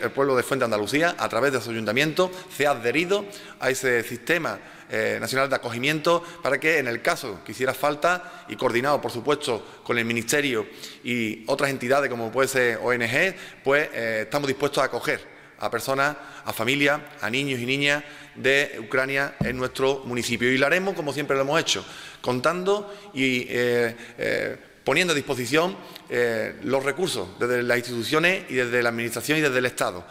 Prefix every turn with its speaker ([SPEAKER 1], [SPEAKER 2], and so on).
[SPEAKER 1] El pueblo de Fuente de Andalucía, a través de su ayuntamiento, se ha adherido a ese sistema nacional de acogimiento para que, en el caso que hiciera falta, y coordinado, por supuesto, con el Ministerio y otras entidades como puede ser ONG, pues estamos dispuestos a acoger a personas, a familias, a niños y niñas de Ucrania en nuestro municipio. Y lo haremos como siempre lo hemos hecho, contando y poniendo a disposición los recursos desde las instituciones y desde la Administración y desde el Estado.